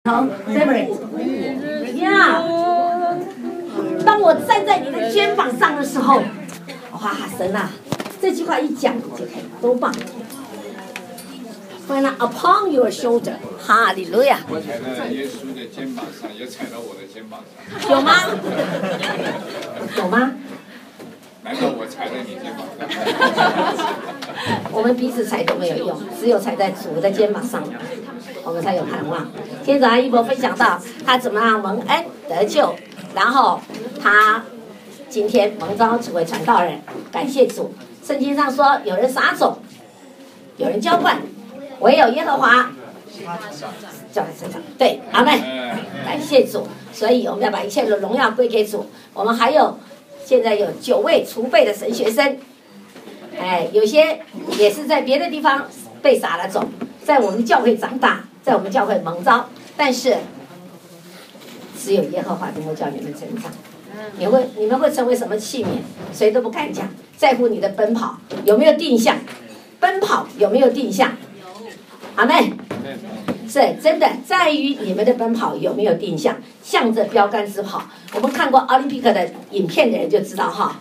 好 ，separate， 呀！当我站在你的肩膀上的时候，哇，神啊，这句话一讲就可以，多棒！When upon your shoulder， 哈利路亚！ 我踩在耶稣的肩膀上，也踩到我的肩膀上。 有吗？有吗？ 难道我踩在你肩膀上？ 我们彼此踩都没有用，只有踩在主的肩膀上，我们才有盼望。今天早上一博分享到他怎么样蒙恩得救，然后他今天蒙召成为传道人，感谢主。圣经上说，有人撒种，有人浇灌，唯有耶和华浇在身上。对，阿们，感谢主。所以我们要把一切的荣耀归给主。我们还有现在有9位储备的神学生。有些也是在别的地方被撒了种，在我们教会长大，在我们教会蒙召，但是只有耶和华能够叫你们成长。你们会成为什么器皿？谁都不敢讲，在乎你的奔跑有没有定向，奔跑有没有定向？阿们，是真的在于你们的奔跑有没有定向，向着标杆直跑。我们看过奥林匹克的影片的人就知道哈。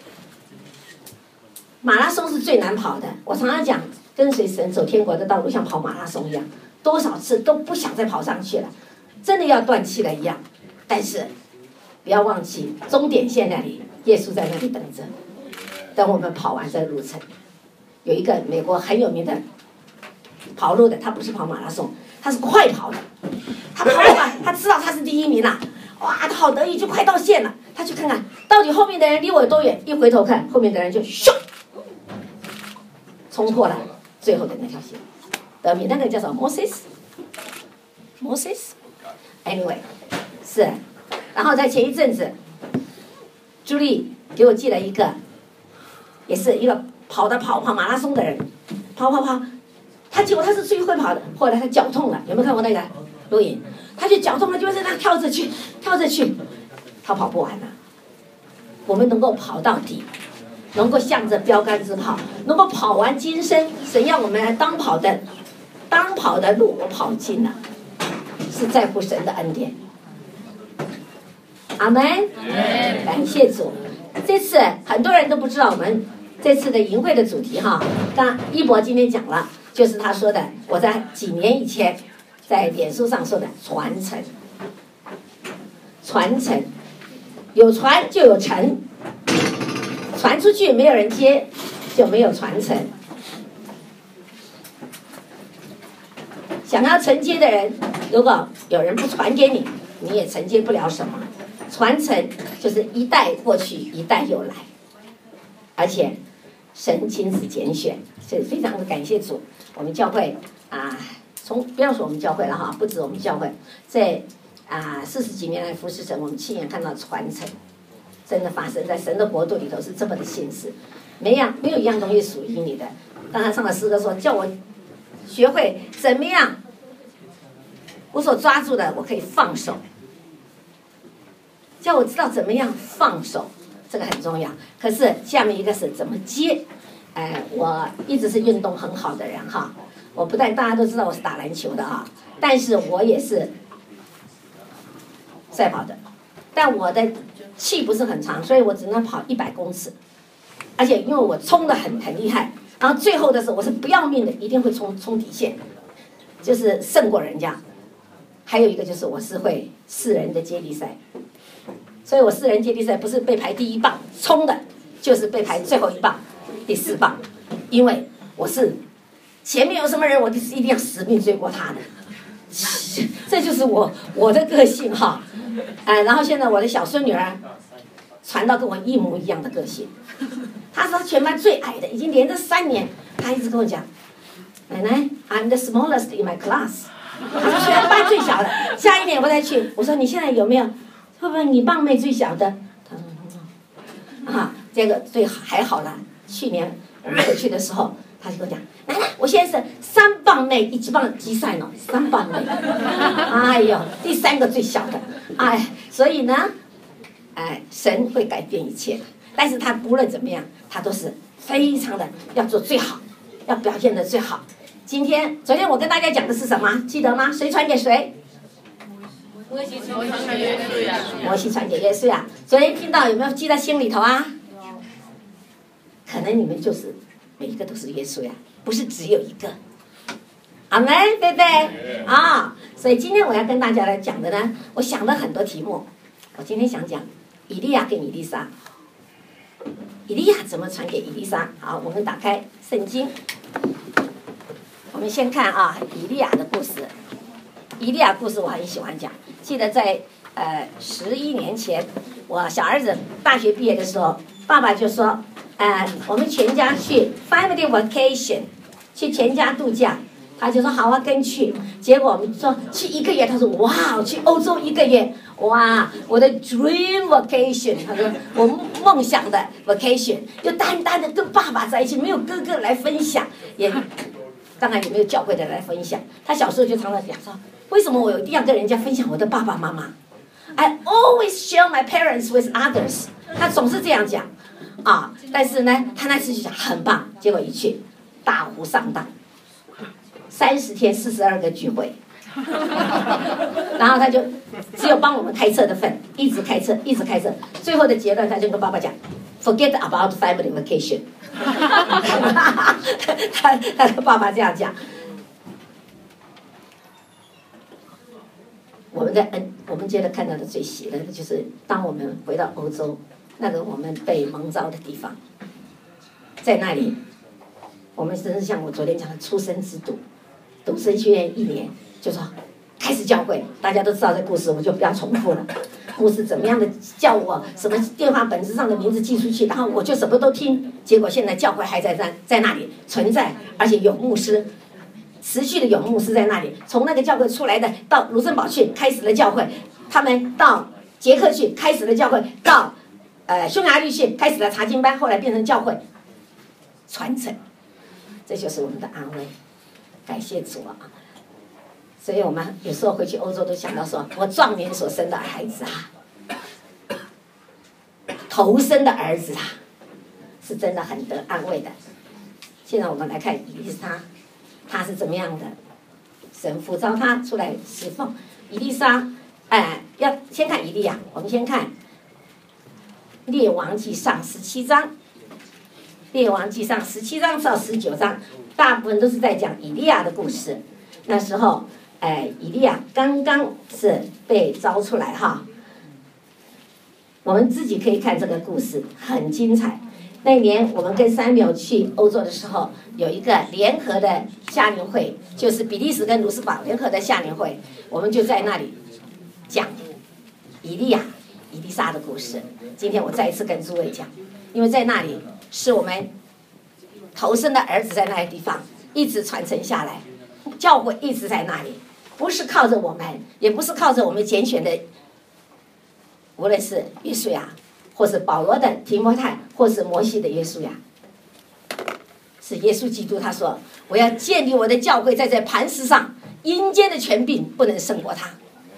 马拉松是最难跑的，我常常讲，跟随神走天国的道路像跑马拉松一样，多少次都不想再跑上去了，真的要断气了一样。但是不要忘记，终点线那里，耶稣在那里等着，等我们跑完这个路程。有一个美国很有名的跑路的，他不是跑马拉松，他是快跑的。他跑完，他知道他是第1名了，哇，他好得意，就快到线了。他去看看到底后面的人离我有多远，一回头看，后面的人就咻。冲破了最后的那条线，得名那个叫什么 Moses，Anyway， 是，然后在前一阵子，朱莉给我寄了一个，也是一个跑马拉松的人，跑，结果他是最会跑的，后来他脚痛了，有没有看过那个录影？他就脚痛了，就在那跳着去，他跑不完了。我们能够跑到底。能够向着标杆直跑，能够跑完今生，神要我们来当跑的路，我跑尽了，是在乎神的恩典。阿们，感谢主。这次很多人都不知道我们这次的营会的主题哈，刚一博今天讲了，就是他说的，我在几年以前在脸书上说的传承，有传就有承。传出去没有人接，就没有传承。想要承接的人，如果有人不传给你，你也承接不了什么。传承就是一代过去，一代又来，而且神亲自拣选，所以非常的感谢主。我们教会不要说我们教会了哈，不止我们教会，在40几年来服侍神，我们亲眼看到传承。真的发生在神的国度里头是这么的现实，没有一样东西属于你的。刚才唱的诗歌说，叫我学会怎么样，我所抓住的我可以放手，叫我知道怎么样放手，这个很重要。可是下面一个是怎么接。我一直是运动很好的人哈，我不但大家都知道我是打篮球的哈，但是我也是赛跑的，但我的气不是很长，所以我只能跑100公尺，而且因为我冲得很厉害，然后最后的时候我是不要命的，一定会冲底线，就是胜过人家。还有一个就是我是会4人的接力赛，所以我4人接力赛不是被排第1棒冲的，就是被排最后1棒，第4棒，因为我是前面有什么人，我一定要死命追过他的，这就是我的个性哈。然后现在我的小孙女儿传到跟我一模一样的个性，她是她全班最矮的，已经连着3年，她一直跟我讲，奶奶 ，I'm the smallest in my class， 她是全班最小的。下一年我再去，我说你现在有没有？会不会你棒妹最小的？她说这个还好啦。去年我们回去的时候，她就跟我讲，奶奶，我现在是3棒内1棒击赛呢，3棒内，哎呦，第3个最小的。所以呢，神会改变一切，但是他不论怎么样，他都是非常的要做最好，要表现的最好。昨天我跟大家讲的是什么？记得吗？谁传给谁？ 摩西传给约书亚， 摩西传给约书亚。昨天听到有没有记在心里头啊？可能你们就是每一个都是约书亚，不是只有一个。阿门，对不对？啊，所以今天我要跟大家来讲的呢，我想了很多题目。我今天想讲以利亚跟以利沙。以利亚怎么传给以利沙？好，我们打开圣经，我们先看啊，以利亚的故事。以利亚故事我很喜欢讲，记得在11年前，我小儿子大学毕业的时候，爸爸就说，我们全家去 family vacation， 去全家度假。他就说好啊，跟去。结果我们说去1个月，他说哇，去欧洲1个月，哇，我的 dream vacation， 他说我梦想的 vacation， 就单单的跟爸爸在一起，没有哥哥来分享，也当然也没有教会的来分享。他小时候就常常讲说，为什么我一定要跟人家分享我的爸爸妈妈 ？I always share my parents with others。他总是这样讲啊，但是呢，他那次就讲很棒，结果一去大呼上当。30天42个聚会，然后他就只有帮我们开车的份，一直开车，一直开车。最后的结论，他就跟爸爸讲 ，Forget about family vacation 他的爸爸这样讲。我们觉得看到的最喜乐的就是，当我们回到欧洲，那个我们被蒙召的地方，在那里，我们真是像我昨天讲的出生之犊。读神学院1年，就说开始教会，大家都知道这故事，我就不要重复了。牧师怎么样的叫我什么电话本子上的名字寄出去，然后我就什么都听。结果现在教会还在那里存在，而且有牧师，持续的有牧师在那里。从那个教会出来的，到卢森堡去开始了教会，他们到捷克去开始了教会，到匈牙利去开始了查经班，后来变成教会传承。这就是我们的安慰。感谢主啊！所以我们有时候回去欧洲都想到说，我壮年所生的孩子啊，头生的儿子啊，是真的很得安慰的。现在我们来看以利沙，他是怎么样的？神呼召他出来侍奉。以利沙，要先看以利亚，我们先看列王纪上17章。列王纪上17章到19章，大部分都是在讲以利亚的故事。那时候，以利亚刚刚是被招出来哈。我们自己可以看这个故事，很精彩。那年我们跟Samuel去欧洲的时候，有一个联合的夏令会，就是比利时跟卢斯堡联合的夏令会，我们就在那里讲以利亚、以利沙的故事。今天我再一次跟诸位讲，因为在那里。是我们头生的儿子在那个地方一直传承下来，教会一直在那里，不是靠着我们，也不是靠着我们拣选的，无论是约书亚，或是保罗的提摩太，或是摩西的约书亚，是耶稣基督。他说：“我要建立我的教会，在这磐石上，阴间的权柄不能胜过他。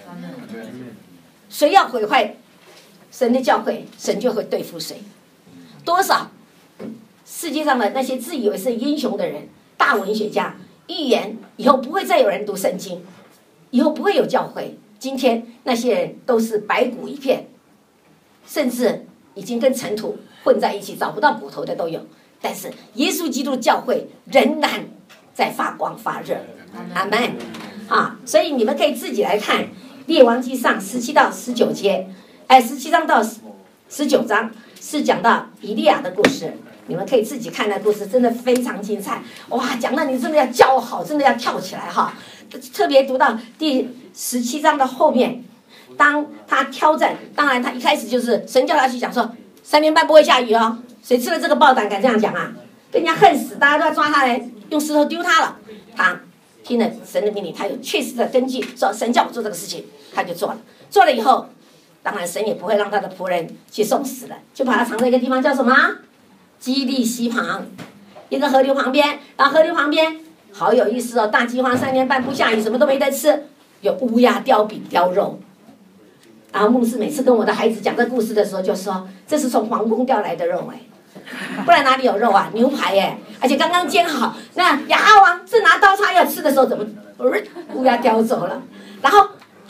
谁要毁坏神的教会，神就会对付谁。多少？”世界上的那些自以为是英雄的人，大文学家预言以后不会再有人读圣经，以后不会有教会。今天那些人都是白骨一片，甚至已经跟尘土混在一起，找不到骨头的都有。但是耶稣基督教会仍然在发光发热，阿们啊！所以你们可以自己来看《列王纪上》17到19节，17章到19章是讲到以利亚的故事。你们可以自己看那故事，真的非常精彩哇！讲到你真的要叫好，真的要跳起来哈！特别读到第17章的后面，当他挑战，当然他一开始就是神叫他去讲说3年半不会下雨哦，谁吃了这个爆弹敢这样讲啊？跟人家恨死，大家都要抓他来用石头丢他了。他听了神的命令，他有确实的根据，说神叫我做这个事情，他就做了。做了以后，当然神也不会让他的仆人去送死的，就把他藏在一个地方叫什么？基利溪旁，一个河流旁边，然后河流旁边好有意思哦，大饥荒3年半不下雨，什么都没得吃，有乌鸦叼饼叼肉。然后牧师每次跟我的孩子讲这故事的时候，就说这是从皇宫调来的肉不然哪里有肉啊？牛排而且刚刚煎好。那亚哈王正拿刀叉要吃的时候，怎么乌鸦叼走了？然后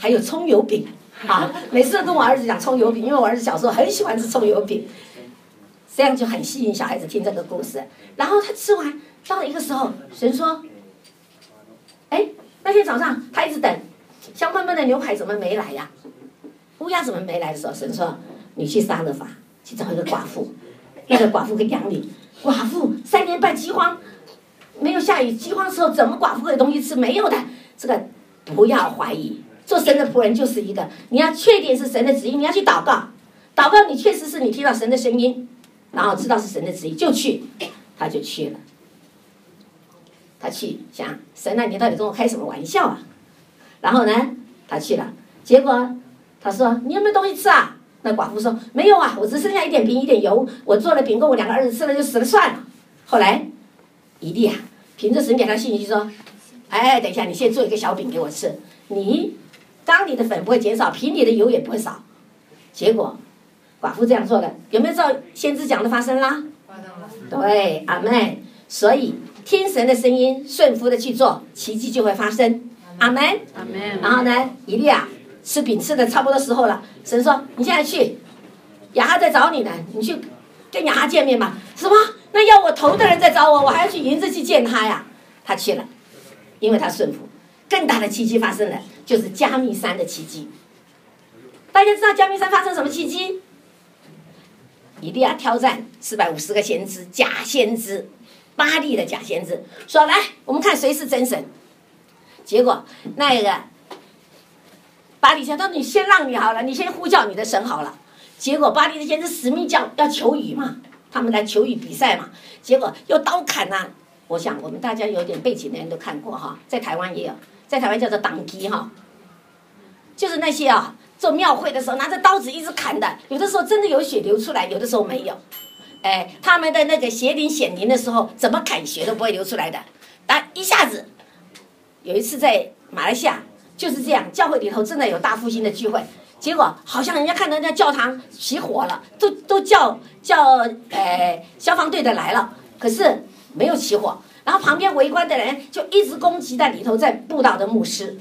还有葱油饼啊，每次都跟我儿子讲葱油饼，因为我儿子小时候很喜欢吃葱油饼，这样就很吸引小孩子听这个故事。然后他吃完，到了一个时候，神说：“哎，那天早上他一直等，香喷喷的牛排怎么没来呀？乌鸦怎么没来的时候，神说：你去撒勒法去找一个寡妇，那个寡妇跟养你。寡妇3年半饥荒，没有下雨，饥荒的时候怎么寡妇会有东西吃？没有的。这个不要怀疑，做神的仆人就是一个，你要确定是神的旨意，你要去祷告，祷告你确实是你听到神的声音，然后知道是神的旨意就去，他就去了。他去想神啊，你到底跟我开什么玩笑啊？然后呢，他去了，结果他说你有没有东西吃啊？那寡妇说没有啊，我只剩下一点饼一点油，我做了饼够我2个儿子吃了就死了算了。后来以利亚凭着神给他信心说，哎，等一下，你先做一个小饼给我吃，你缸里的粉不会减少，瓶里的油也不会少。结果寡妇这样做了，有没有照先知讲的发生啦？对，阿们。所以听神的声音，顺服的去做，奇迹就会发生。阿们， 阿们。 然后呢，以利亚吃饼吃的差不多时候了，神说你现在去，亚哈在找你呢，你去跟亚哈见面吧。什么？那要我头的人在找我，我还要去迎着去见他呀？他去了，因为他顺服。更大的奇迹发生了，就是加密山的奇迹。大家知道加密山发生什么奇迹？以利亚挑战450个先知，假先知，巴力的假先知，说来，我们看谁是真神。结果那个巴力先知说：“你先让你好了，你先呼叫你的神好了。”结果巴力的先知死命叫要求雨嘛，他们来求雨比赛嘛，结果又刀砍呐、我想我们大家有点背景的人都看过哈，在台湾也有，在台湾叫做党基哈，就是那些啊做庙会的时候拿着刀子一直砍的，有的时候真的有血流出来，有的时候没有。哎，他们的那个邪灵显灵的时候，怎么砍血都不会流出来的。但一下子，有一次在马来西亚就是这样，教会里头真的有大复兴的聚会，结果好像人家看到那教堂起火了，都叫消防队的来了，可是没有起火。然后旁边围观的人就一直攻击在里头在布道的牧师，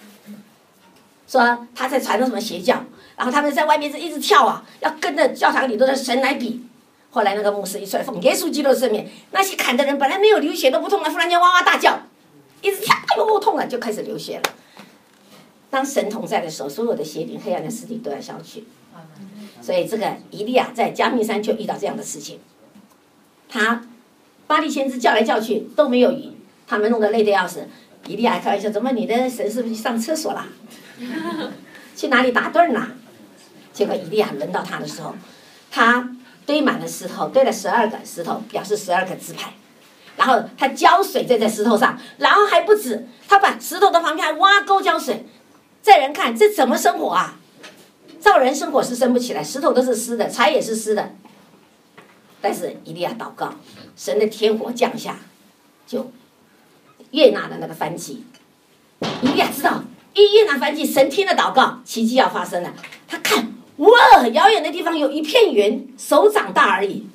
说他在传什么邪教，然后他们在外面一直跳啊，要跟着教堂里头的神来比。后来那个牧师一出来奉耶稣基督的圣名，那些砍的人本来没有流血都不痛了，忽然间哇哇大叫，一直跳，哎呦痛了，就开始流血了。当神同在的时候，所有的邪灵、黑暗的势力都要消去。所以这个以利亚在加密山就遇到这样的事情，他巴力先知叫来叫去都没有雨，他们弄得累得要死。以利亚还开玩笑，怎么你的神是不是去上厕所啦？去哪里打盹啦？结果以利亚轮到他的时候，他堆满了石头，堆了12个石头，表示12个支派。然后他浇水在这石头上，然后还不止，他把石头的旁边还挖沟浇水。在人看这怎么生火啊？照人生火是生不起来，石头都是湿的，柴也是湿的。但是以利亚祷告，神的天火降下，就悦纳了那个燔祭。以利亚知道，一悦纳燔祭，神听了祷告，奇迹要发生了。他看，哇，遥远的地方有一片云，手掌大而已。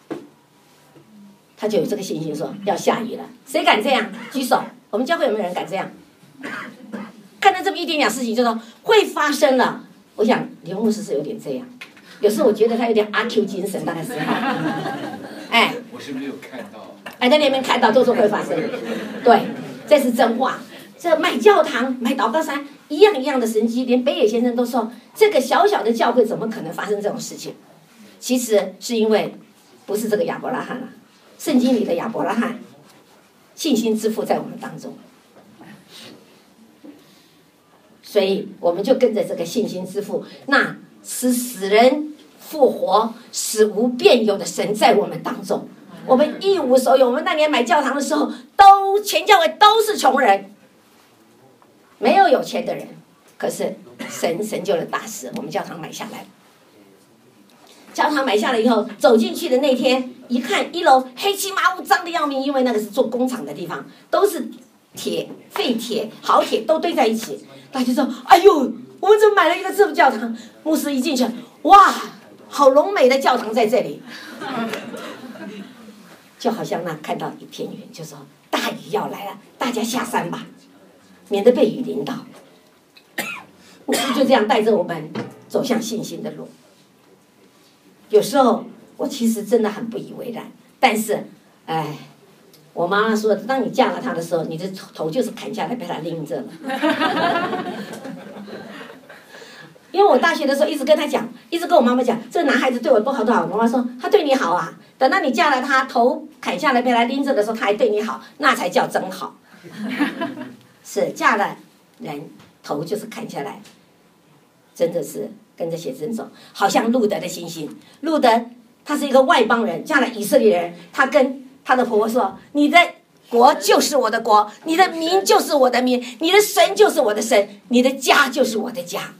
他就有这个信心说要下雨了。谁敢这样？举手。我们教会有没有人敢这样？看到这么一点点事情就说会发生了。我想刘牧师是有点这样，有时候我觉得他有点阿 Q 精神，大概是哈。哎， 我是没有看到。 哎，在那边看到都说会发生，对，这是真话。这买教堂、买祷告山，一样一样的神迹，连北野先生都说，这个小小的教会怎么可能发生这种事情？其实是因为不是这个亚伯拉罕了，圣经里的亚伯拉罕，信心之父在我们当中。所以我们就跟着这个信心之父，那使死人复活、使无变有的神在我们当中。我们一无所有，我们那年买教堂的时候，全教会都是穷人，没有有钱的人。可是神成就了大事，我们教堂买下来。教堂买下来以后，走进去的那天，一看1楼黑漆麻乌，脏的要命，因为那个是做工厂的地方，都是铁、废铁、好铁都堆在一起。大家说：“哎呦，我们怎么买了一个这么教堂？”牧师一进去，哇，好荣美的教堂在这里，就好像那看到一片云，就说大雨要来了，大家下山吧，免得被雨淋到。 牧师就这样带着我们走向信心的路。有时候我其实真的很不以为然，但是，我妈妈说，当你嫁了他的时候，你的头就是砍下来被他拎着了。因为我大学的时候一直跟他讲，一直跟我妈妈讲，这个男孩子对我多好多好。我妈妈说他对你好啊，等到你嫁了他，头砍下来被他拎着的时候，他还对你好，那才叫真好。是嫁了人，头就是砍下来，真的是跟着写真走。好像路德的星星，路德他是一个外邦人，嫁了以色列人，他跟他的婆婆说：“你的国就是我的国，你的民就是我的民，你的神就是我的神，你的家就是我的家。”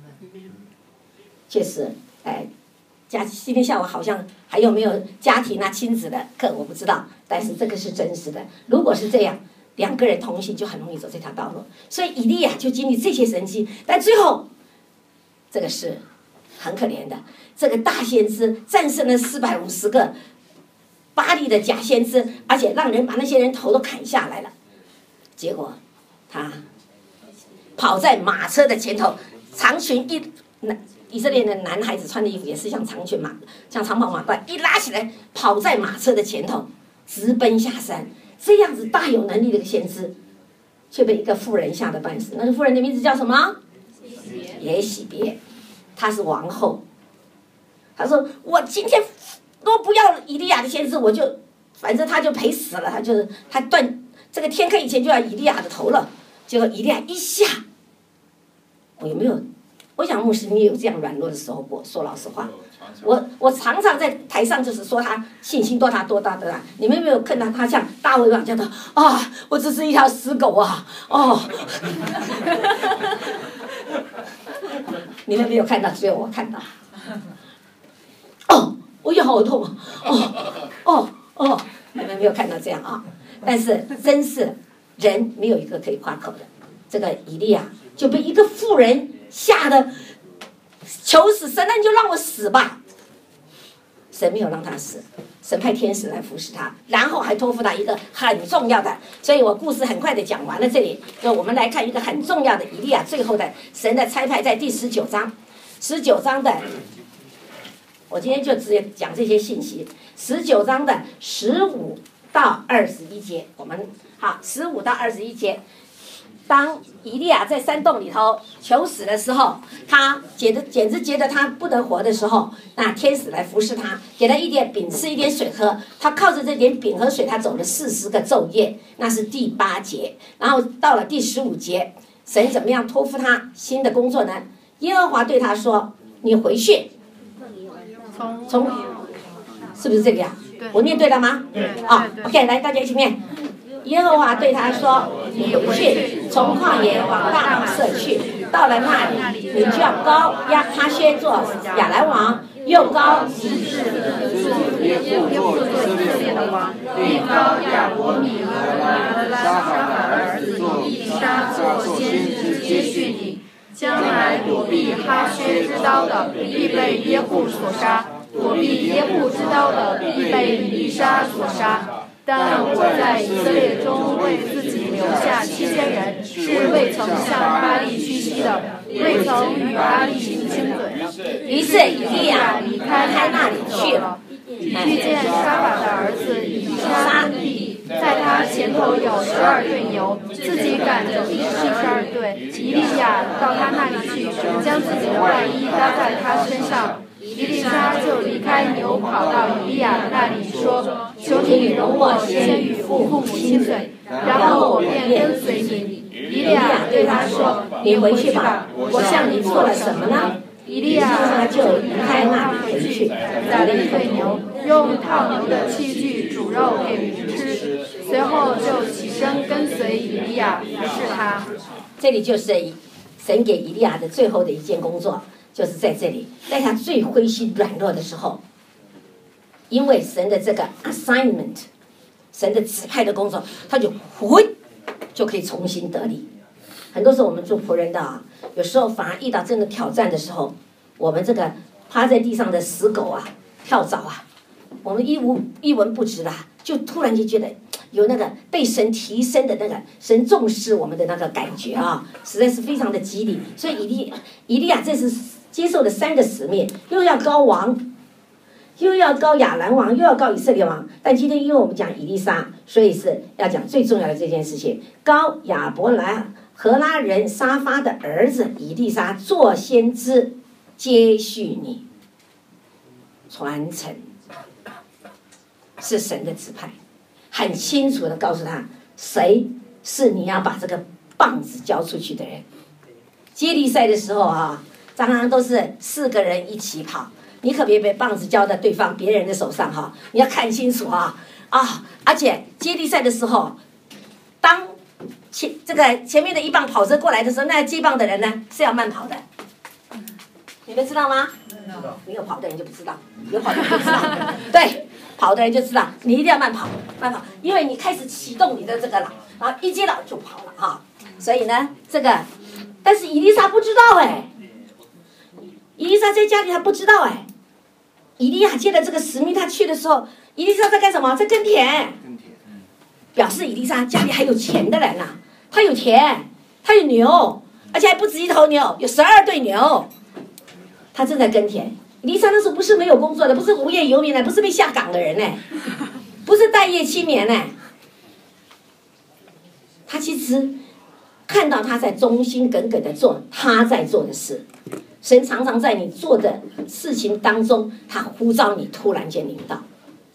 确实，今天下午好像还有没有家庭啊、亲子的课，我不知道，但是这个是真实的。如果是这样，两个人同行就很容易走这条道路。所以以利亚就经历这些神迹，但最后，这个是很可怜的。这个大先知战胜了450个巴力的假先知，而且让人把那些人头都砍下来了。结果他跑在马车的前头，长裙以色列的男孩子穿的衣服也是像长袍马褂，一拉起来跑在马车的前头，直奔下山。这样子大有能力的一个先知，却被一个妇人吓得半死。那个妇人的名字叫什么？耶喜别，她是王后。她说：“我今天若不要以利亚的先知，我就反正他就赔死了。他这个天黑以前就要以利亚的头了。”结果以利亚一下，我有没有？我想牧师，你也有这样软弱的时候过。说老实话，我常常在台上就是说他信心多大多大的啦。你们有没有看到他像大卫王这样的啊？我只是一条死狗啊！哦，你们没有看到，只有我看到。哦，我也好痛啊！哦，你们没有看到这样啊？但是真是人没有一个可以夸口的。这个以利亚就被一个妇人吓得求死，神那你就让我死吧。神没有让他死，神派天使来服侍他，然后还托付他一个很重要的。所以我故事很快的讲完了，这里就我们来看一个很重要的以利亚最后的神的差派，在第19章，19章的，我今天就直接讲这些信息。19章的15到21节，我们好，15到21节。当以利亚在山洞里头求死的时候，他简直觉得他不得活的时候，那天使来服侍他，给他一点饼吃，一点水喝。他靠着这点饼和水，他走了40个昼夜，那是第8节。然后到了第15节，神怎么样托付他新的工作呢？耶和华对他说：“你回去，从是不是这个呀？我念对了吗？OK， 来大家一起念。耶和华对他说：“你回去，从旷野往大马色去。到了那里，你就要高他薛做亚兰王，又高耶户做以色列的王，并高亚伯米和拉沙的儿子以利沙做先知接续你。将来躲避哈薛之刀的，必被耶户所杀；躲避耶户之刀的，必被以利沙所杀。但我在以色列中为自己留下7000人，是未曾向巴力屈膝的，未曾与巴力亲嘴。 于是以利亚离开那里去了， 遇见沙法的儿子以利沙的地，在他前头有12对牛，自己赶着第12对。以利亚到他那里去，将自己的外衣搭在他身上。以利沙就离开牛，跑到以利亚那里说：“求你容我先与父母亲嘴，然后我便跟随你。”以利亚对他说：“你回去吧，我向你做了什么呢？”以利亚就离开那里回去，宰了一对牛，用套牛的器具煮肉给驴吃，随后就起身跟随以利亚服侍他。 这里就是神给以利亚的最后的一件工作。就是在这里，在他最灰心软弱的时候，因为神的这个 assignment， 神的指派的工作，他就可以重新得力。很多时候我们做仆人的有时候反而遇到真的挑战的时候，我们这个趴在地上的死狗跳蚤我们一文不值就突然就觉得有那个被神提升的那个神重视我们的那个感觉啊，实在是非常的激励。所以以利亚这次接受了3个使命，又要膏王，又要膏亚兰王，又要膏以色列王。但今天因为我们讲以利沙，所以是要讲最重要的这件事情：膏亚伯兰荷拉人沙发的儿子以利沙做先知，接续你，传承。是神的指派，很清楚的告诉他，谁是你要把这个棒子交出去的人。接力赛的时候啊，常常都是4个人一起跑，你可别被棒子交到对方别人的手上哈，你要看清楚啊！而且接力赛的时候，当前面的一棒跑车过来的时候，那接棒的人呢是要慢跑的，你们知道吗？没有跑的人就不知道，有跑的人就知道。对，跑的人就知道，你一定要慢跑，因为你开始启动你的这个了，然后一接到就跑了哈。所以呢，但是以利沙不知道以利沙在家里他不知道以利亚接了这个使命，他去的时候，以利沙在干什么？在耕田，表示以利沙家里还有钱的人呐，他有田，他有牛，而且还不止1头牛，有12对牛。他正在耕田。以利沙那时候不是没有工作的，不是无业游民的，不是被下岗的人不是待业青年他其实看到他在忠心耿耿的做他在做的事。神常常在你做的事情当中，他呼召你突然间临到。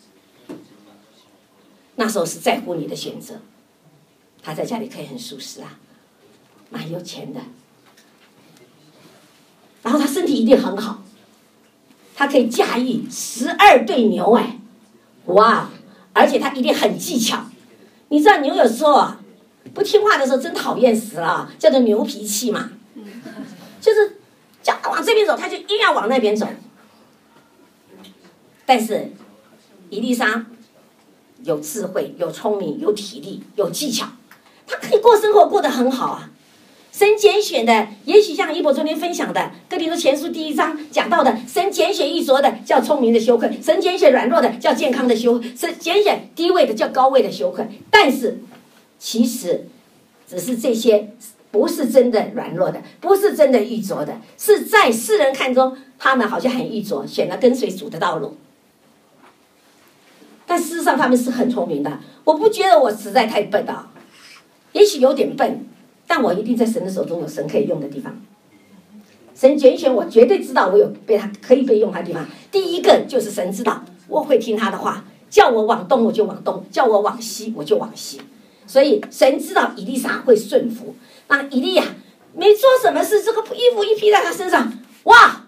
那时候是在乎你的选择。他在家里可以很舒适蛮有钱的。然后他身体一定很好，他可以驾驭12对牛哇！而且他一定很技巧。你知道牛有时候不听话的时候真讨厌死了，叫做牛脾气嘛，就是叫他往这边走，他就硬要往那边走。但是以利沙有智慧、有聪明、有体力、有技巧，他可以过生活过得很好神拣选的，也许像一博昨天分享的《哥林多前书》第1章讲到的，神拣选愚拙的叫聪明的羞愧，神拣选软弱的叫健康的羞愧，神拣选低位的叫高位的羞愧。但是其实只是这些不是真的软弱的，不是真的愚拙的，是在世人看中他们好像很愚拙，选了跟随主的道路。但事实上他们是很聪明的。我不觉得我实在太笨也许有点笨，但我一定在神的手中有神可以用的地方。神拣选我，绝对知道我有他可以被用他的地方。第一个就是神知道我会听他的话，叫我往东我就往东，叫我往西我就往西。所以神知道以利沙会顺服。那以利亚没做什么事，这个衣服一披在他身上，哇，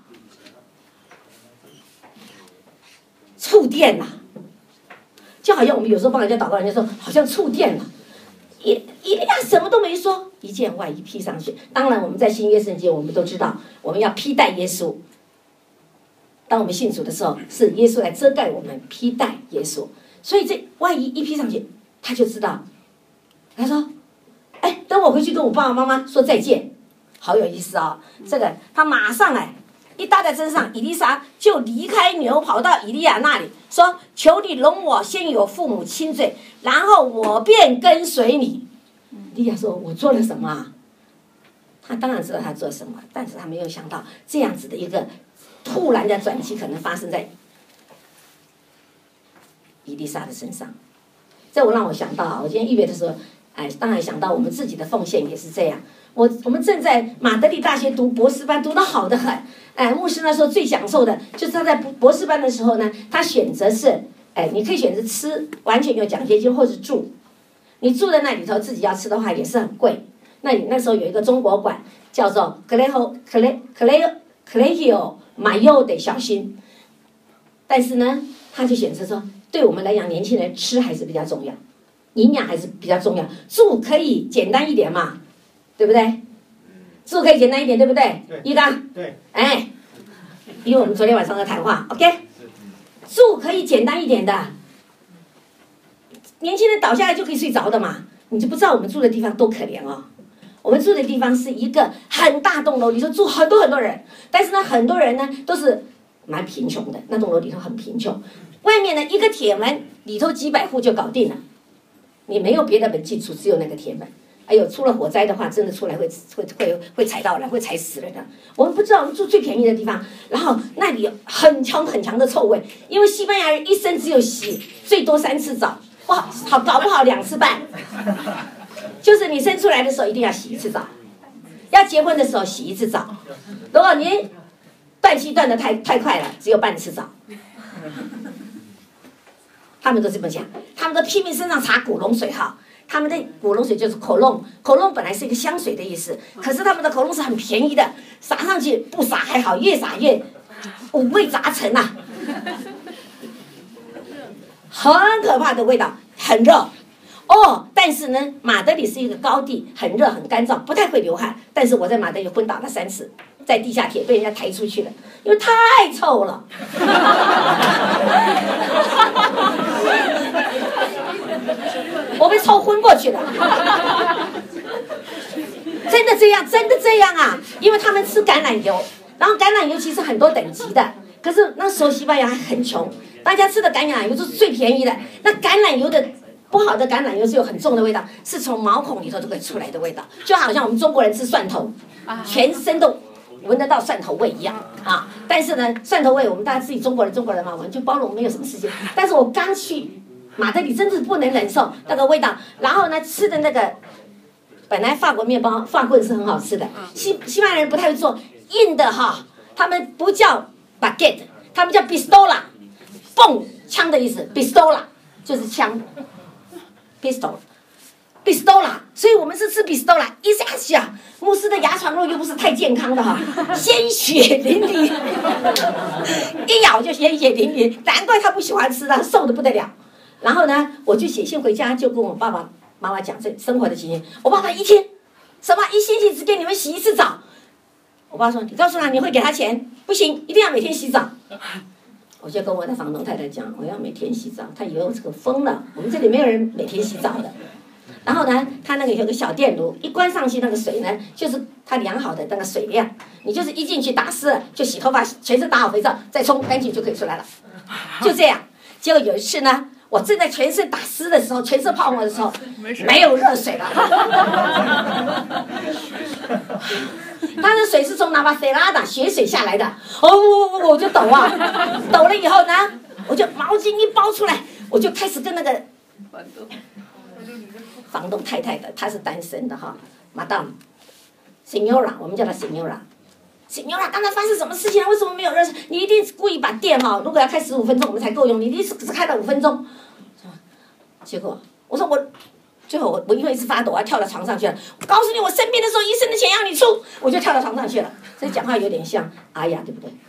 触电了，就好像我们有时候帮人家祷告，人家说好像触电了。以利亚什么都没说，一件外衣披上去。当然我们在新约圣经我们都知道，我们要披戴耶稣。当我们信主的时候，是耶稣来遮盖我们，披戴耶稣。所以这外衣一披上去，他就知道。他说等我回去跟我爸爸妈妈说再见。好有意思这个他马上一搭在身上，以利沙就离开牛，跑到以利亚那里说：求你容我先有父母亲罪，然后我便跟随你。以利亚说：我做了什么他当然知道他做什么，但是他没有想到这样子的一个突然的转机可能发生在以利沙的身上。这让我想到我今天预备的时候当然想到我们自己的奉献也是这样。我们正在马德里大学读博士班，读得好得很。牧师那时候最享受的就是他在博士班的时候呢，他选择是你可以选择吃完全有奖学金，或是住。你住在那里头自己要吃的话也是很贵。那你那时候有一个中国馆叫做 Colegio Mayor de 小新，但是呢他就选择说，对我们来讲年轻人吃还是比较重要，营养还是比较重要，住可以简单一点嘛，对不对？住可以简单一点，对不对？一刚对，因为我们昨天晚上的谈话 ，OK， 住可以简单一点的，年轻人倒下来就可以睡着的嘛，你就不知道我们住的地方多可怜我们住的地方是一个很大栋楼里头住很多很多人，但是呢很多人呢都是蛮贫穷的，那栋楼里头很贫穷，外面呢一个铁门里头几百户就搞定了。 你没有别的门进出，只有那个铁门。哎呦，出了火灾的话，真的出来会踩到人，会踩死人的。我们不知道，我们住最便宜的地方，然后那里有很强的臭味，因为西班牙人一生只有洗最多3次澡，搞不好2次半。就是你生出来的时候一定要洗1次澡，要结婚的时候洗1次澡。如果您断气断得太快了，只有半次澡。他们都这么讲，他们都拼命身上擦古龙水哈。他们的古龙水就是口龙，口龙本来是一个香水的意思，可是他们的口龙是很便宜的，撒上去不撒还好，越撒越五味杂陈呐、很可怕的味道，很热。哦，但是呢，马德里是一个高地，很热很干燥，不太会流汗。但是我在马德里昏倒了3次，在地下铁被人家抬出去了，因为太臭了。我被臭昏过去了。真的这样啊！因为他们吃橄榄油，然后橄榄油其实很多等级的，可是那时候西班牙还很穷，大家吃的橄榄油都是最便宜的。那橄榄油的不好的橄榄油是有很重的味道，是从毛孔里头都可以出来的味道，就好像我们中国人吃蒜头，全身都闻得到蒜头味一样啊。但是呢，蒜头味我们大家自己中国人嘛，我们就包容，没有什么事情。但是我刚去马德里，真是不能忍受那个味道。然后呢，吃的那个本来法国面包法棍是很好吃的，西班牙人不太会做硬的哈，他们不叫 baguette， 他们叫 pistola， 蹦枪的意思 ，pistola 就是枪。pistola， 所以我们是吃 pistola， 一下去啊，牧师的牙床肉又不是太健康的哈，鲜血淋漓，一咬就鲜血淋漓，难怪他不喜欢吃，他瘦得不得了。然后呢，我就写信回家，就跟我爸爸妈妈讲这生活的情形。我爸爸一天一星期只给你们洗1次澡。我爸说：“你告诉他你会给他钱，不行，一定要每天洗澡。”我就跟我的房东太太讲，我要每天洗澡。他以为我这个疯了，我们这里没有人每天洗澡的。然后呢，他那个有个小电炉，一关上去那个水呢，就是他量好的那个水量，你就是一进去打湿了就洗头发，全身打好肥皂，再冲干净就可以出来了。就这样。结果有一次呢，我正在全身打湿的时候，全身泡沫的时候，没有热水了。他的水是从拿巴塞拉的雪水下来的，我就抖啊，抖了以后呢，我就毛巾一包出来，我就开始跟那个房东太太的，她是单身的哈 ，Madam Senora， 我们叫她 Senora。Senora， 刚才发生什么事情了？为什么没有热水？你一定是故意把电哈，如果要开15分钟我们才够用，你一定是只开了5分钟。结果我说最后我因为是发抖，我跳到床上去了。我告诉你，我生病的时候，医生的钱要你出，我就跳到床上去了。所以讲话有点像阿雅，对不对？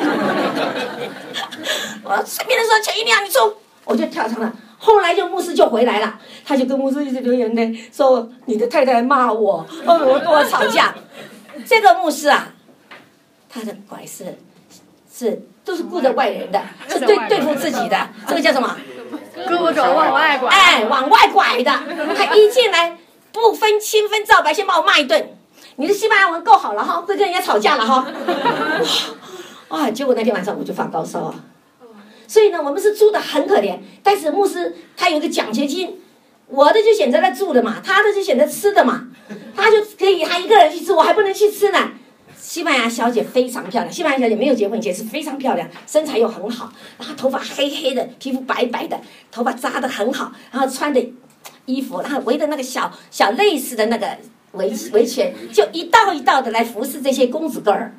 我生病的时候钱一定要你出，我就跳到床上。后来就牧师就回来了，他就跟牧师一直流眼泪，说你的太太骂我，我跟我吵架。这个牧师啊，他的拐是都是顾着外人的，是对付自己的，这个叫什么？ 胳膊肘往外拐， 哎，往外拐的。他一进来不分青分皂白，先把我骂一顿。你的西班牙文够好了哈，会跟人家吵架了哈。哇，结果那天晚上我就发高烧啊。所以呢，我们是住的很可怜，但是牧师他有个奖学金，我的就选择了住的嘛，他的就选择吃的嘛，他就可以他一个人去吃，我还不能去吃呢。西班牙小姐非常漂亮，西班牙小姐没有结婚以前是非常漂亮，身材又很好，然后头发黑黑的，皮肤白白的，头发扎得很好，然后穿的衣服，然后围的那个小类似的那个围裙，就一道一道的来服侍这些公子哥儿。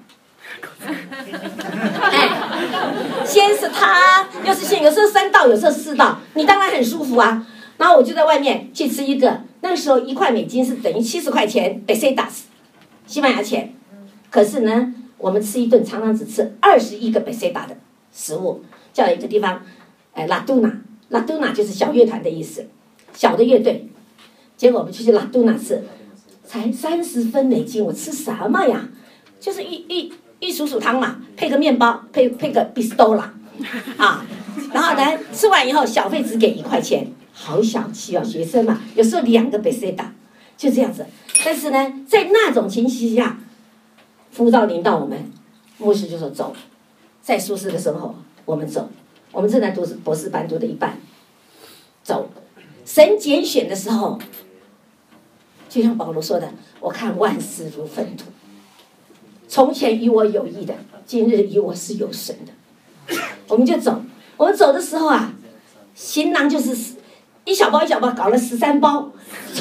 哎，先是他，有时候3道，有时候4道，你当然很舒服啊。然后我就在外面去吃一个，那个时候1块美金是等于70块钱，pesetas，西班牙钱。可是呢，我们吃一顿常常只吃21个 peseta 的食物，叫一个地方，拉杜纳就是小乐团的意思，小的乐队。结果我们去拉杜纳吃，才30分美金，我吃什么呀？就是玉蜀黍汤嘛，配个面包，配个 pistola， 啊，然后呢，吃完以后小费只给1块钱，好小气哦，学生嘛，有时候2个 peseta， 就这样子。但是呢，在那种情形下，呼召领导我们，牧师就说走，在舒适的生活我们走，我们正在读博士班读的一半，走神拣选的时候，就像保罗说的，我看万事如粪土，从前与我有益的，今日与我是有损的。我们就走，我们走的时候啊，行囊就是一小包一小包，搞了13包，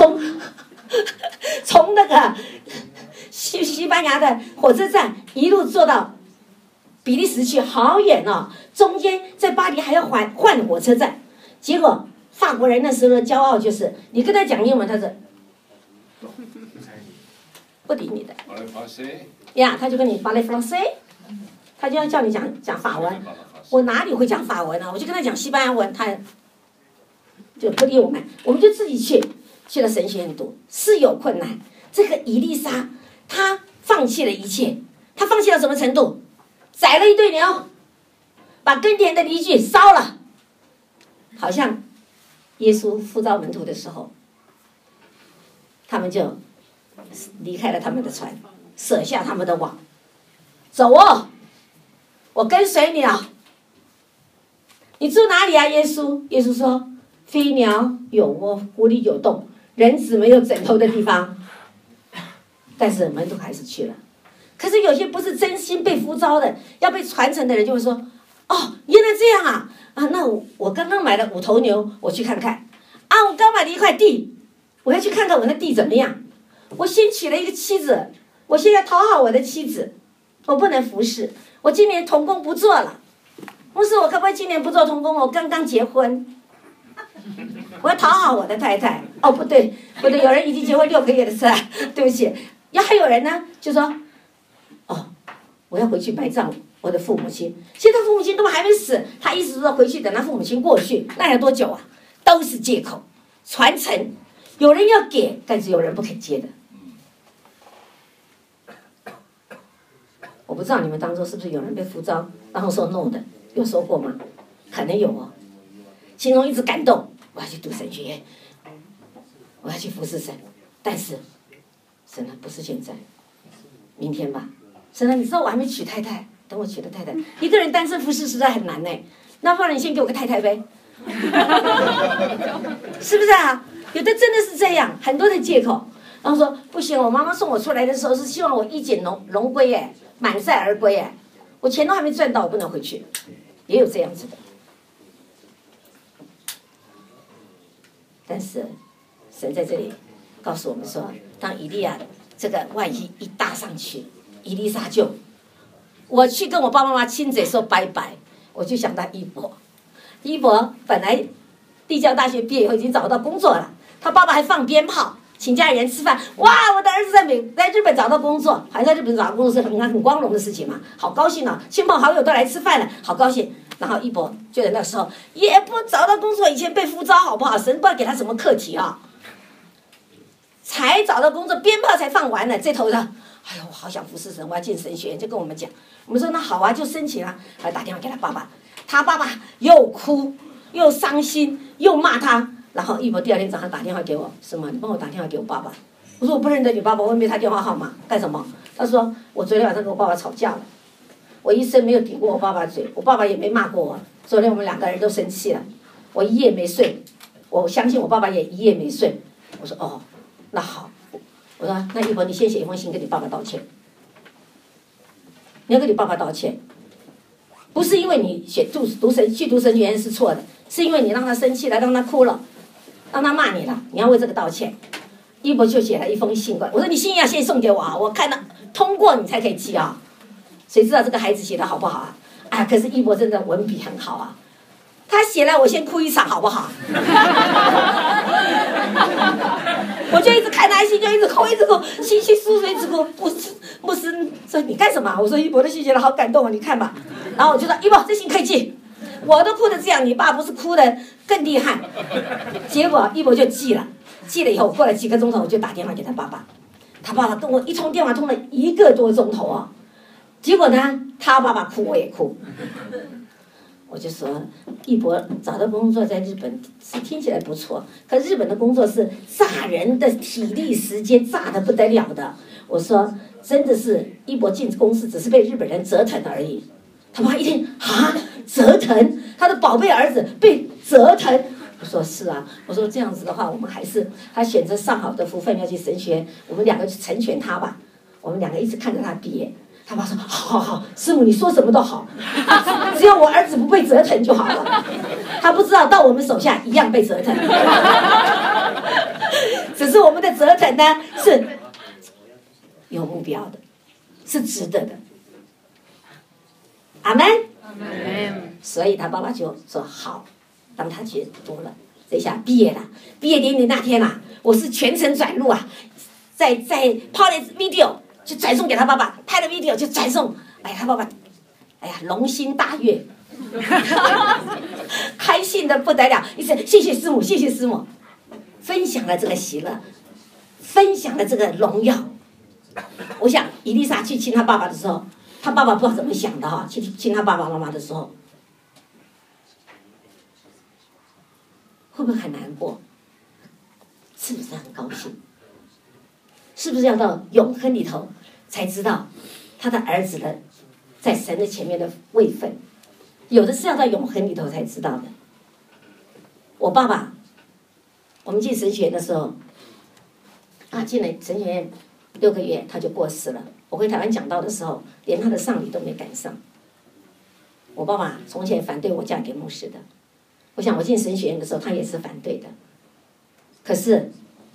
从那个西班牙的火车站一路坐到比利时去，好远哦，中间在巴黎还要换火车站。结果法国人那时候的骄傲就是，你跟他讲英文，他是不理你的呀，他就跟你parler français，他就要叫你讲法文。我哪里会讲法文啊？我就跟他讲西班牙文，他就不理我们。我们就自己去了神学院读，是有困难。这个以利沙，他放弃了一切，他放弃到什么程度？宰了一对牛，把耕田的犁具烧了，好像耶稣呼召门徒的时候，他们就离开了他们的船，舍下他们的网，走哦，我跟随你啊。你住哪里啊，耶稣？耶稣说，飞鸟有窝，狐狸有洞，人子没有枕头的地方。但是门徒还是去了。可是有些不是真心被呼召的，要被传承的人就会说，哦，原来这样啊，那我刚刚买了5头牛，我去看看。啊，我刚买了一块地，我要去看看我的地怎么样。我新娶了一个妻子，我现在讨好我的妻子，我不能服侍，我今年同工不做了。牧师，我可不可以今年不做同工？我刚刚结婚，我要讨好我的太太。哦，不对，有人已经结婚6个月的事了，对不起。还有人呢，就说，哦，我要回去埋葬我的父母亲。现在父母亲根本还没死，他意思是说回去等他父母亲过去，那要多久啊？都是借口，传承。有人要给，但是有人不肯接的。我不知道你们当中是不是有人被呼召，然后说 no 的，有说过吗？可能有哦。心中一直感动，我要去读神学院，我要去服侍神，但是神啊，不是现在，明天吧。神啊，你知道我还没娶太太，等我娶了太太，一个人单身服侍实在很难呢。那不然你先给我个太太呗，是不是啊？有的真的是这样，很多的借口。然后说不行，我妈妈送我出来的时候是希望我衣锦荣归哎，满载而归哎，我钱都还没赚到，我不能回去，也有这样子的。但是神在这里告诉我们说，当以利亚这个万一一搭上去，以利沙就，我去跟我爸爸妈妈亲嘴说拜拜，我就想到一伯本来帝教大学毕业以后已经找到工作了，他爸爸还放鞭炮请家里人吃饭，哇，我的儿子在日本找到工作，还在日本找到工作是很光荣的事情嘛，好高兴啊，亲朋好友都来吃饭了，好高兴。然后一伯就在那时候也不找到工作，以前被呼召好不好？神不知道给他什么课题啊，才找到工作，鞭炮才放完了，这头的，哎呦，我好想服侍神，我要进神学院，就跟我们讲，我们说那好啊，就申请啊，还打电话给他爸爸，他爸爸又哭又伤心又骂他，然后一伯第2天早上打电话给我，什么？你帮我打电话给我爸爸。我说我不认得你爸爸，我也没他电话号码，干什么？他说我昨天晚上跟我爸爸吵架了，我一生没有顶过我爸爸嘴，我爸爸也没骂过我，昨天我们2个人都生气了，我1夜没睡，我相信我爸爸也1夜没睡。我说哦，那好，我说那一伯你先写一封信跟你爸爸道歉，你要跟你爸爸道歉，不是因为你去读神学院是错的，是因为你让他生气了，让他哭了，让他骂你了，你要为这个道歉。一伯就写了一封信过来，我说你信要先送给我啊，我看到通过你才可以寄啊。谁知道这个孩子写的好不好啊？哎，可是一伯真的文笔很好啊，他写了我先哭一场好不好？我就一直看他信，就一直哭，信书一直哭。牧师说你干什么？我说一伯的信写的好感动啊，你看吧。然后我就说一伯这信可以寄，我都哭得这样，你爸不是哭得更厉害。结果一伯就寄了以后过了几个钟头，我就打电话给他爸爸，他爸爸跟我一通电话通了1个多钟头啊。结果呢，他爸爸哭我也哭。我就说一伯找到工作在日本是听起来不错，可日本的工作是炸人的体力时间，炸得不得了的。我说真的是一伯进公司只是被日本人折腾而已。他爸一听啊，折腾他的宝贝儿子被折腾， 我说是啊，我说这样子的话，我们还是他选择上好的福分要去神学，我们两个去成全他吧。我们两个一直看着他毕业。他爸说好好好，师母你说什么都好，只要我儿子不被折腾就好了。他不知道到我们手下一样被折腾，只是我们的折腾呢是有目标的，是值得的。阿门。所以他爸爸就说好，当他去读了，这下毕业了。毕业典礼那天啊，我是全程转录啊，在拍了 video 就转送给他爸爸，拍了 video 就转送。哎呀，他爸爸，哎呀，龙心大悦，开心的不得了，一直谢谢师母，谢谢师母，分享了这个喜乐，分享了这个荣耀。我想伊丽莎去亲他爸爸的时候，他爸爸不知道怎么想的哈，去亲他爸爸妈妈的时候，会不会很难过？是不是很高兴？是不是要到永恒里头才知道他的儿子的在神的前面的位分？有的是要到永恒里头才知道的。我爸爸，我们进神学院的时候，进了神学院6个月他就过世了。我回台湾讲道的时候，连他的丧礼都没赶上。我爸爸从前反对我嫁给牧师的，我想我进神学院的时候他也是反对的。可是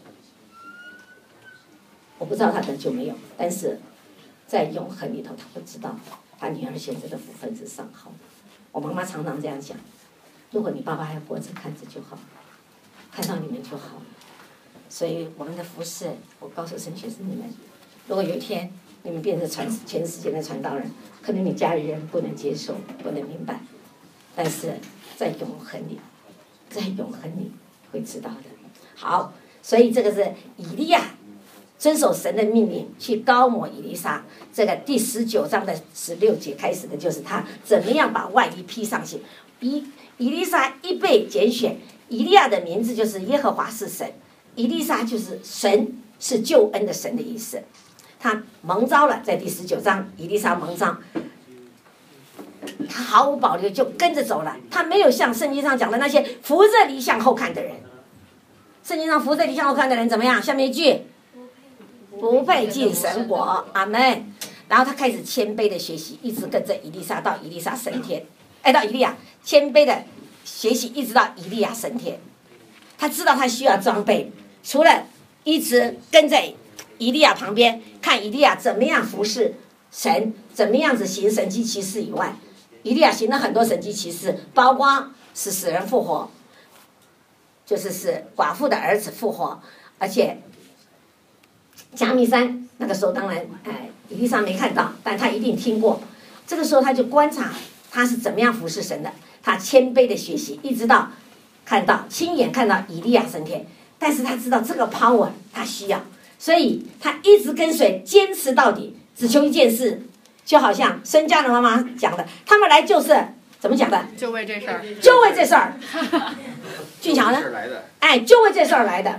我不知道他得救没有，但是在永恒里头他会知道他女儿选择的福分是上好的。我妈妈常常这样讲，如果你爸爸还活着，看着就好，看到你们就好了。所以我们的服事，我告诉神学生你们，如果有一天你们变成全世界的传道人，可能你家里人不能接受，不能明白，但是在永恒里，在永恒里会知道的。好，所以这个是以利亚遵守神的命令去膏抹以利沙。这个第19章的16节开始的就是他怎么样把外衣披上去。以利沙一被拣选，以利亚的名字就是耶和华是神，以利沙就是神是救恩的神的意思。他蒙召了，在第19章以利沙蒙召，他毫无保留就跟着走了，他没有像圣经上讲的那些扶着犁向后看的人。圣经上扶着犁向后看的人怎么样？下面一句，不配进神国。阿们。然后他开始谦卑的学习，一直跟着以利沙到以利沙升天，到以利亚谦卑的学习，一直到以利亚升天。他知道他需要装备，除了一直跟在以利亚旁边看以利亚怎么样服侍神，怎么样子行神迹奇事以外，以利亚行了很多神迹奇事，包括使死人复活，就是使寡妇的儿子复活，而且加密山那个时候当然以利沙没看到，但他一定听过。这个时候他就观察他是怎么样服侍神的，他谦卑的学习，一直到亲眼看到以利亚升天。但是他知道这个 power 他需要，所以他一直跟随，坚持到底，只求一件事。就好像申家的妈妈讲的，他们来就是怎么讲的？ 就为这事儿。 就为这事儿。俊强呢？就为这事儿来的。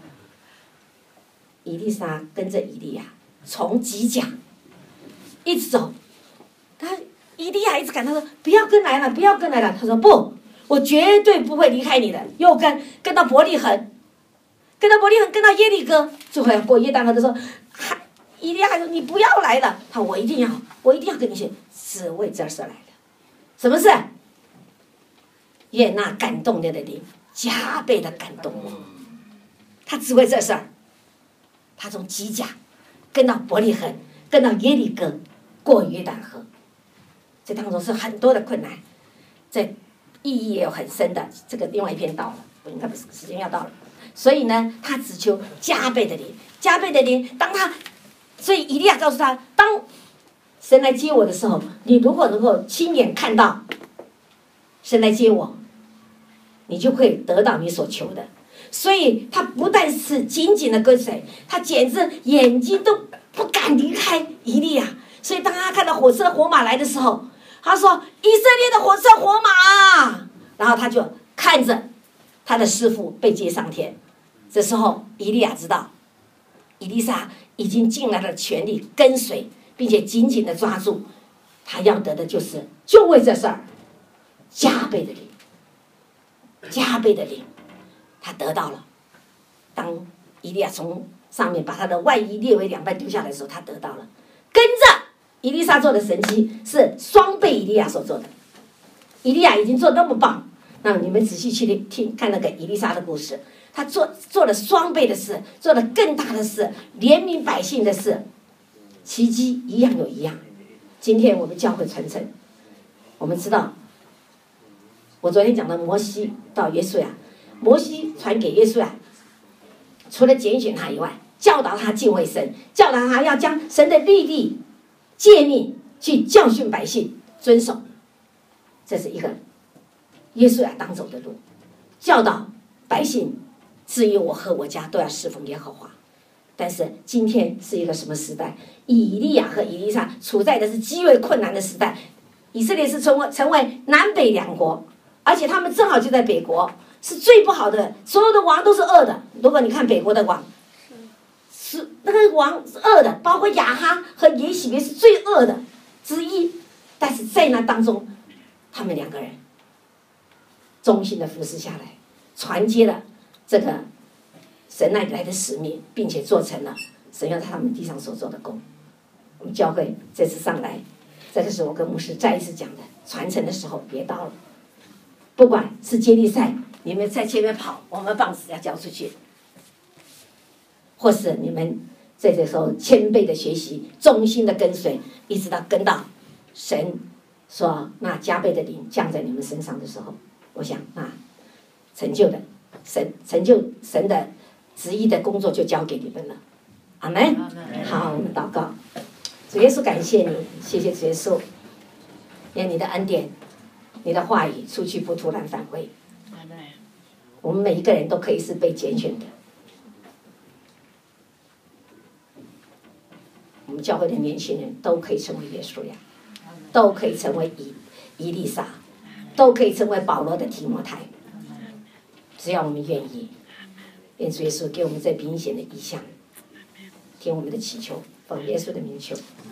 以利沙跟着以利亚从吉甲一直走，以利亚一直赶他说不要跟来了，不要跟来了。他说不，我绝对不会离开你的。又跟到伯利恒，跟到跟到耶利哥，最后要过约旦河的时候，以利亚还说你不要来了。他说我一定要跟你去，只为这事来的。什么事？愿那感动的灵加倍的感动我。他只为这事儿。他从吉甲跟到伯利恒，跟到耶利哥，过约旦河，这当中是很多的困难，这意义也有很深的。这个另外一篇到了，我应该不是时间要到了，所以呢，他只求加倍的灵，加倍的灵。所以以利亚告诉他，当神来接我的时候，你如果能够亲眼看到神来接我，你就会得到你所求的。所以他不但是紧紧的跟随，他简直眼睛都不敢离开以利亚。所以当他看到火车火马来的时候，他说以色列的火车火马，然后他就看着他的师父被接上天。这时候以利亚知道以利沙已经尽了全力跟随，并且紧紧的抓住，他要得的就为这事儿加倍的灵。 加倍的灵，他得到了。当以利亚从上面把他的外衣裂为2半丢下来的时候，他得到了。跟着以利沙做的神迹是双倍以利亚所做的。以利亚已经做那么棒，那你们仔细去听看那个以利沙的故事，他做了双倍的事，做了更大的事，怜悯百姓的事，奇迹一样有一样。今天我们教会传承，我们知道，我昨天讲的摩西到约书亚，摩西传给约书亚，除了拣选他以外，教导他敬畏神，教导他要将神的律例诫命去教训百姓遵守。这是一个约书亚当走的路，教导百姓，至于我和我家都要侍奉耶和华。但是今天是一个什么时代？以利亚和以利沙处在的是极为困难的时代。以色列是成为南北2国，而且他们正好就在北国，是最不好的，所有的王都是恶的。如果你看北国的王，是那个王是恶的，包括亚哈和耶洗别是最恶的之一。但是在那当中，他们2个人忠心的服侍下来，传接了这个神那里来的使命，并且做成了神要在他们地上所做的工。我们教会这次上来，这个是我跟牧师再一次讲的，传承的时候也到了。不管是接力赛，你们在前面跑，我们棒子要交出去，或是你们在这时候谦卑的学习，忠心的跟随，一直到跟到神说那加倍的灵降在你们身上的时候，我想那成就神的旨意的工作就交给你们了。阿们。好，我们祷告。主耶稣，感谢你，谢谢主耶稣，愿你的恩典，你的话语出去不突然返回。我们每一个人都可以是被拣选的。我们教会的年轻人都可以成为约书亚，都可以成为以利沙，都可以成为保罗的提摩太，只要我们愿意。愿主耶稣给我们这明显的意象，听我们的祈求，奉耶稣的名求。